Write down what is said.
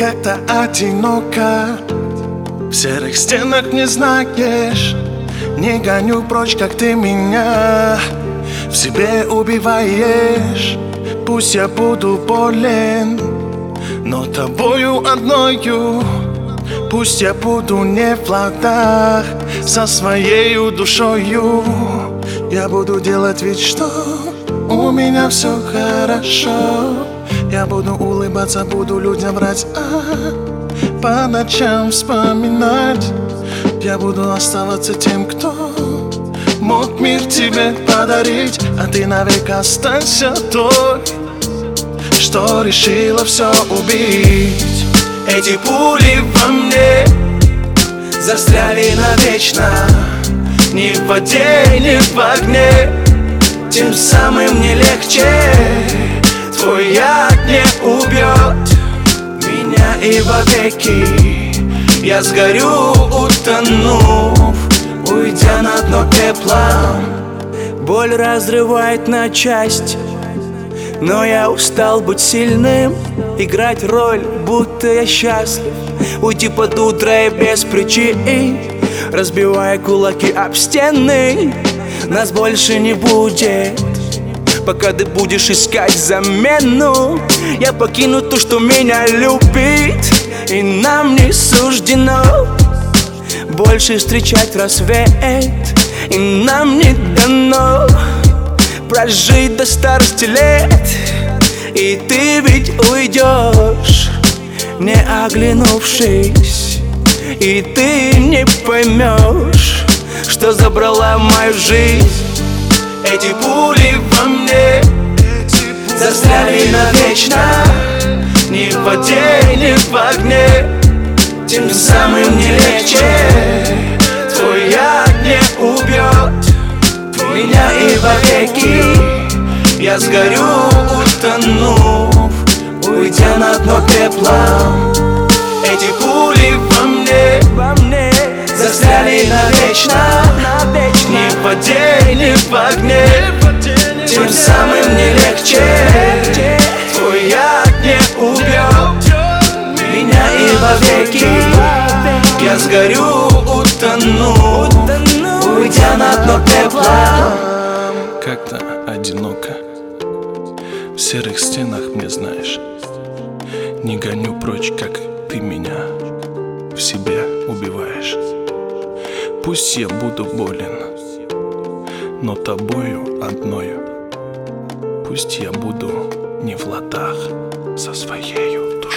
как-то одиноко. В серых стенах не знаешь, не гоню прочь, как ты меня в себе убиваешь. Пусть я буду болен, но тобою одною. Пусть я буду не в ладах со своею душою. Я буду делать вид, что у меня все хорошо. Я буду улыбаться, буду людям врать, по ночам вспоминать. Я буду оставаться тем, кто мог мир тебе подарить. А ты навек останься той, что решила все убить. Эти пули во мне застряли навечно, ни в воде, ни в огне. Тем самым мне легче. Твой яд не убьет меня и вовеки. Я сгорю, утонув, уйдя на дно пеплом. Боль разрывает на части, но я устал быть сильным, играть роль, будто я счастлив, уйти под утро и без причин, разбивая кулаки об стены. Нас больше не будет, пока ты будешь искать замену. Я покину то, что меня любит, и нам не суждено больше встречать рассвет, и нам не дано прожить до старости лет. И ты ведь уйдешь, не оглянувшись, и ты не поймешь, что забрала мою жизнь. Эти пули во мне застряли навечно, ни в воде, ни в огне. Тем самым не легче. Твой яд не убьет меня и вовеки. Я сгорю, утонув, уйдя на дно пеплом. Эти пули во мне застряли навечно, ни в воде, ни в огне. Тем самым не легче. Твой яд не убьет меня и вовеки. Я сгорю, утону, уйдя на дно пеплом. Как-то одиноко в серых стенах, мне знаешь. Не гоню прочь, как ты меня в себе убиваешь. Пусть я буду болен, но тобою одною. Пусть я буду не в ладах со своею душой.